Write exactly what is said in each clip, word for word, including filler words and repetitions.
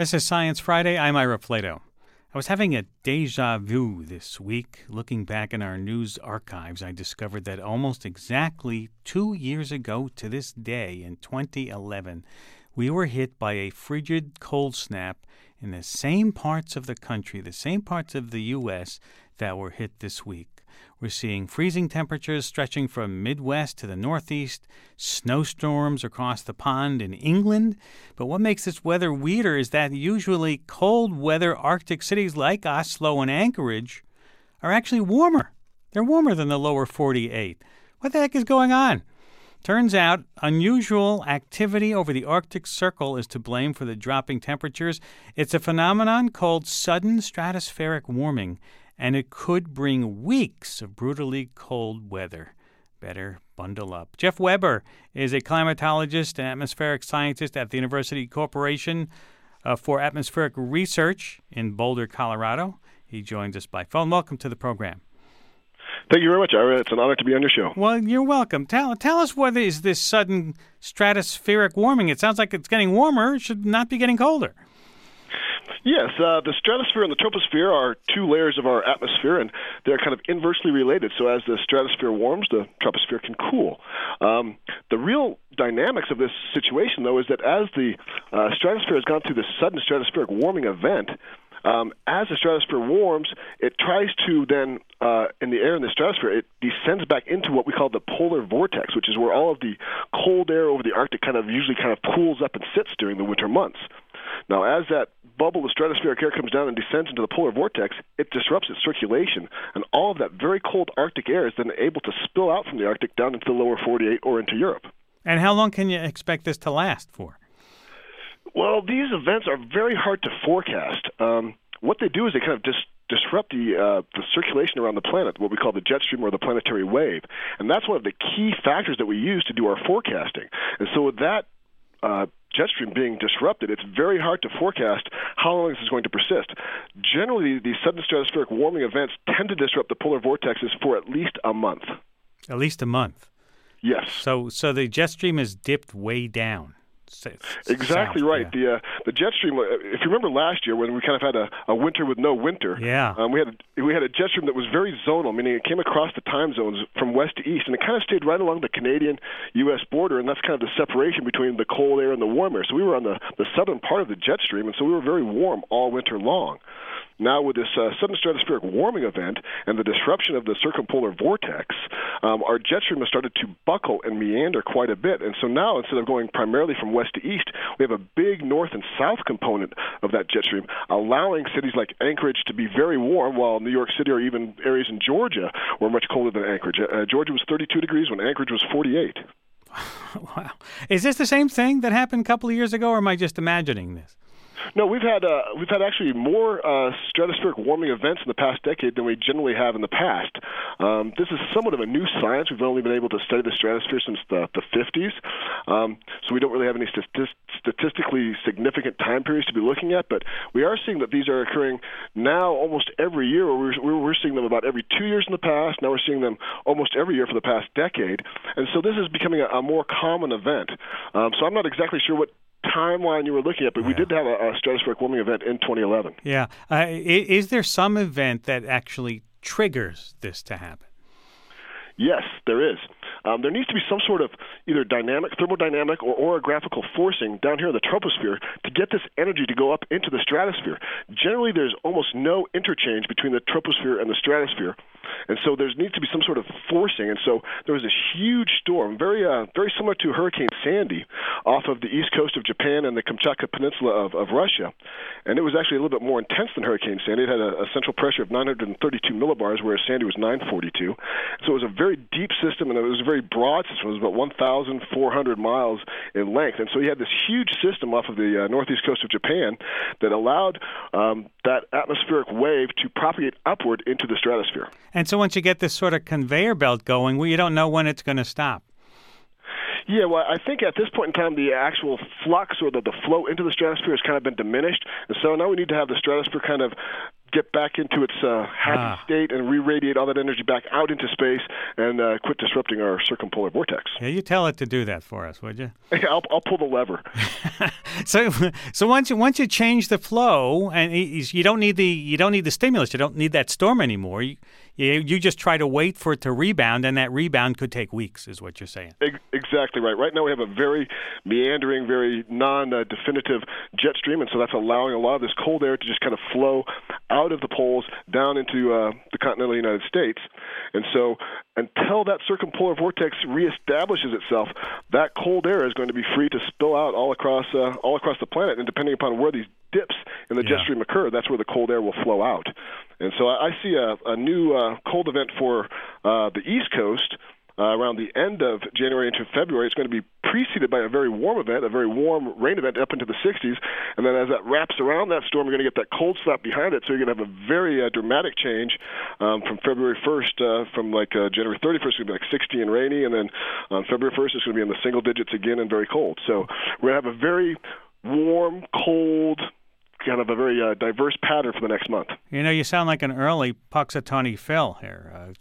This is Science Friday. I'm Ira Plato. I was having a deja vu this week. Looking back in our news archives, I discovered that almost exactly two years ago to this day, in twenty eleven, we were hit by a frigid cold snap in the same parts of the country, the same parts of the U S that were hit this week. We're seeing freezing temperatures stretching from Midwest to the Northeast, snowstorms across the pond in England. But what makes this weather weirder is that usually cold weather Arctic cities like Oslo and Anchorage are actually warmer. They're warmer than the lower forty-eight. What the heck is going on? Turns out unusual activity over the Arctic Circle is to blame for the dropping temperatures. It's a phenomenon called sudden stratospheric warming, and it could bring weeks of brutally cold weather. Better bundle up. Jeff Weber is a climatologist and atmospheric scientist at the University Corporation uh, for Atmospheric Research in Boulder, Colorado. He joins us by phone. Welcome to the program. Thank you very much, Ira. It's an honor to be on your show. Well, you're welcome. Tell, tell us what is this sudden stratospheric warming? It sounds like it's getting warmer. It should not be getting colder. Yes, uh, the stratosphere and the troposphere are two layers of our atmosphere, and they're kind of inversely related. So as the stratosphere warms, the troposphere can cool. Um, the real dynamics of this situation, though, is that as the uh, stratosphere has gone through this sudden stratospheric warming event, Um, as the stratosphere warms, it tries to then, uh, in the air in the stratosphere, it descends back into what we call the polar vortex, which is where all of the cold air over the Arctic kind of usually kind of pools up and sits during the winter months. Now, as that bubble of stratospheric air comes down and descends into the polar vortex, it disrupts its circulation, and all of that very cold Arctic air is then able to spill out from the Arctic down into the lower forty-eight or into Europe. And how long can you expect this to last for? Well, these events are very hard to forecast. Um, what they do is they kind of dis- disrupt the uh, the circulation around the planet, what we call the jet stream or the planetary wave. And that's one of the key factors that we use to do our forecasting. And so with that uh, jet stream being disrupted, it's very hard to forecast how long this is going to persist. Generally, these sudden stratospheric warming events tend to disrupt the polar vortexes for at least a month. At least a month? Yes. So, so the jet stream is dipped way down. Exactly south, right. Yeah. The uh, the jet stream. If you remember last year when we kind of had a, a winter with no winter, yeah, um, we had a, we had a jet stream that was very zonal, meaning it came across the time zones from west to east, and it kind of stayed right along the Canadian U S border, and that's kind of the separation between the cold air and the warm air. So we were on the, the southern part of the jet stream, and so we were very warm all winter long. Now, with this uh, sudden stratospheric warming event and the disruption of the circumpolar vortex, um, our jet stream has started to buckle and meander quite a bit. And so now, instead of going primarily from west to east, we have a big north and south component of that jet stream, allowing cities like Anchorage to be very warm, while New York City or even areas in Georgia were much colder than Anchorage. Uh, Georgia was thirty-two degrees when Anchorage was forty-eight. Wow. Is this the same thing that happened a couple of years ago, or am I just imagining this? No, we've had uh, we've had actually more uh, stratospheric warming events in the past decade than we generally have in the past. Um, this is somewhat of a new science. We've only been able to study the stratosphere since the, the fifties, um, so we don't really have any statist- statistically significant time periods to be looking at. But we are seeing that these are occurring now almost every year. We're, we're seeing them about every two years in the past. Now we're seeing them almost every year for the past decade. And so this is becoming a, a more common event. Um, so I'm not exactly sure what timeline you were looking at, but yeah. we did have a, a stratospheric warming event in twenty eleven. Yeah. Uh, is there some event that actually triggers this to happen? Yes, there is. Um, there needs to be some sort of either dynamic, thermodynamic, or orographical forcing down here in the troposphere to get this energy to go up into the stratosphere. Generally, there's almost no interchange between the troposphere and the stratosphere, and so there needs to be some sort of forcing. And so there was this huge storm, very uh, very similar to Hurricane Sandy, off of the east coast of Japan and the Kamchatka Peninsula of, of Russia. And it was actually a little bit more intense than Hurricane Sandy. It had a, a central pressure of nine hundred thirty-two millibars, whereas Sandy was nine forty-two. So it was a very deep system, and it was a very broad system. It was about one thousand four hundred miles in length. And so you had this huge system off of the uh, northeast coast of Japan that allowed um, that atmospheric wave to propagate upward into the stratosphere. And so once you get this sort of conveyor belt going, well, you don't know when it's going to stop. Yeah, well, I think at this point in time, the actual flux or the, the flow into the stratosphere has kind of been diminished. And so now we need to have the stratosphere kind of get back into its uh, happy ah. state and re-radiate all that energy back out into space and uh, quit disrupting our circumpolar vortex. Yeah, you tell it to do that for us, would you? I'll, I'll pull the lever. so, so once you once you change the flow, and you don't need the you don't need the stimulus, you don't need that storm anymore. You, you, you just try to wait for it to rebound, and that rebound could take weeks, is what you're saying. Exactly right. Right now we have a very meandering, very non-definitive jet stream, and so that's allowing a lot of this cold air to just kind of flow out of the poles down into uh, the continental United States. And so until that circumpolar vortex reestablishes itself, that cold air is going to be free to spill out all across uh, all across the planet. And depending upon where these dips in the yeah. jet stream occur, that's where the cold air will flow out. And so I, I see a, a new uh, cold event for uh, the East Coast Uh, around the end of January into February. It's going to be preceded by a very warm event, a very warm rain event up into the sixties. And then as that wraps around that storm, you're going to get that cold slap behind it. So you're going to have a very uh, dramatic change um, from February first, uh, from like uh, January thirty-first, it's going to be like sixty and rainy. And then on February first, it's going to be in the single digits again and very cold. So we're going to have a very warm, cold, kind of a very uh, diverse pattern for the next month. You know, you sound like an early Puxatawny Phil here. Uh,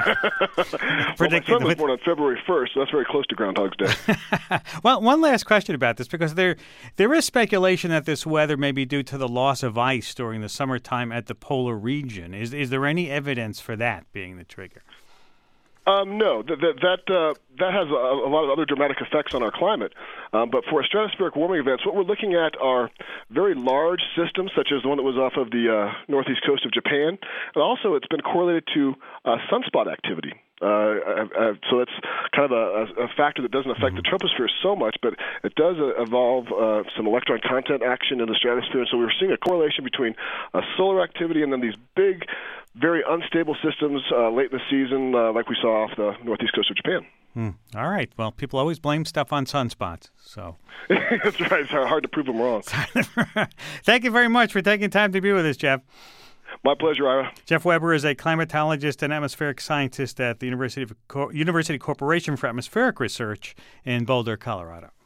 well, my son was born on February first, so that's very close to Groundhog's Day. Well, one last question about this, because there there is speculation that this weather may be due to the loss of ice during the summertime at the polar region. Is is there any evidence for that being the trigger? Um, no, that that that, uh, that has a, a lot of other dramatic effects on our climate. Um, but for stratospheric warming events, what we're looking at are very large systems, such as the one that was off of the uh, northeast coast of Japan, and also it's been correlated to uh, sunspot activity. Uh, uh, so it's kind of a, a factor that doesn't affect the troposphere so much, but it does uh, evolve uh, some electron content action in the stratosphere. And so we're seeing a correlation between uh, solar activity and then these big, very unstable systems uh, late in the season, uh, like we saw off the northeast coast of Japan. Hmm. All right. Well, people always blame stuff on sunspots. So that's right. It's hard to prove them wrong. Thank you very much for taking time to be with us, Jeff. My pleasure, Ira. Jeff Weber is a climatologist and atmospheric scientist at the University of Co- University Corporation for Atmospheric Research in Boulder, Colorado.